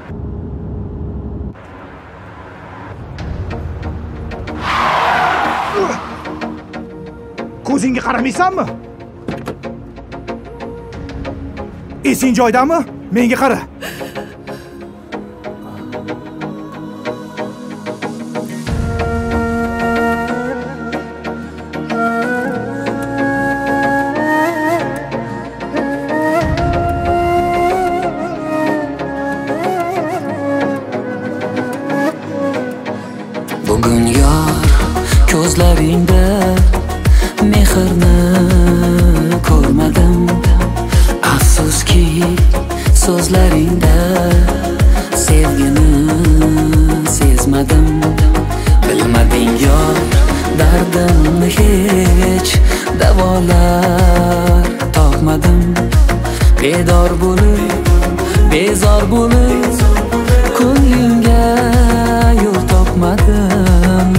Ko'zingga qaramaysanmi? Esing joydami? Menga qara. Bugun yor ko'zlaringda mehrni ko'rmadim. Afsuski so'zlaringda sevgini sezmadim. Bilmading yor dardimni hech davolar topmadim. Bedor bo'lib, bezor bo'lib ko'nglimga yo'l topmadim.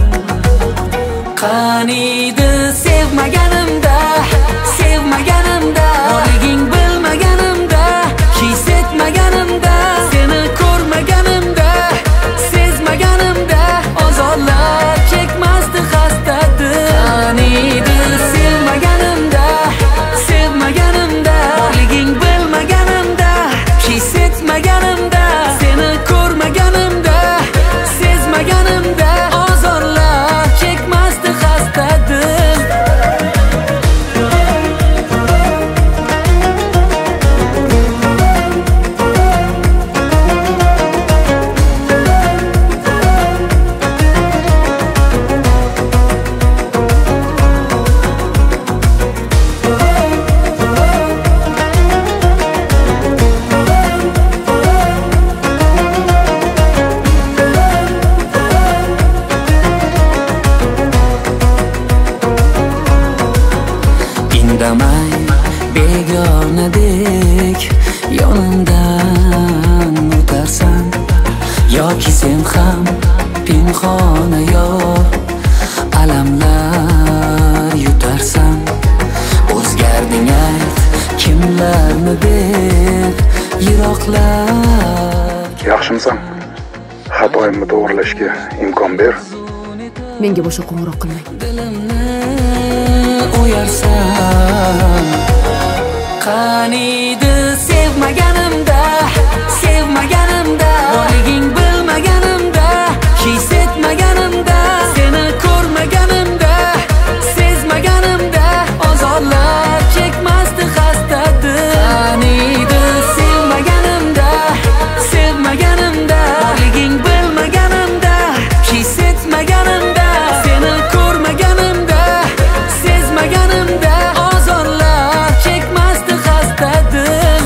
Qaniydi sevmaganimda, sevmaganimda, borliging bilmaganimda, his etmaganimda, seni ko'rmaganimda, sezmaganimda, ozorlar chekmasdi xastadir. Qaniydi sevmaganimda, sevmaganimda, borliging bilmaganimda, his etmaganimda, seni ko'rmaganimda, sezmaganimda, ozorlar chekmasdi xastadir. Indamay begonadek yonimdan o'tarsan, yoki sen ham pinhona yor alamlar yutarsan. O'zgarding ayt, kimlarni deb yiroqlar. Yaxshimisan? Xatoyimni to'g'rilashga imkon ber. Menga boshqa qo'ng'iroq qilmang. Uyarsan, qaniydi sevmaganimda, sevmaganimda, borliging bilmaganimda, his etmaganimda, seni ko'rmaganimda, sezmaganimda, ozorlar chekmasdi xastadir. Qaniydi sevmaganimda, sevmaganimda, borliging bilmaganimda, his etmaganimda, seni ko'rmaganimda, sezmaganimda, ozorlar chekmasdi xastadir.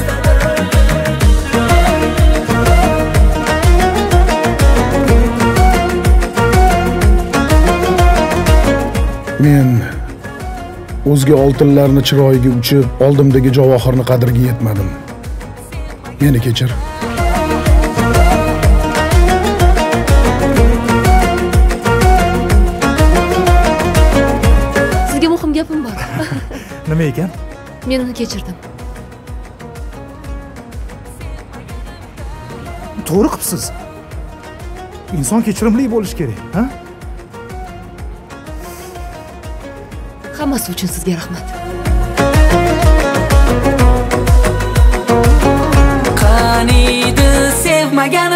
Men o'zga oltinlarni chiroyiga uchib, oldimdagi javohirni qadriga yetmadim. Meni kechir. Sizga muhim gapim bor. Nima ekan? Men uni kechirdim. To'g'ri qilibsiz. Inson kechirimli bo'lish kerak, ha? Hammasi uchun sizga rahmat. Qaniydi sevmagan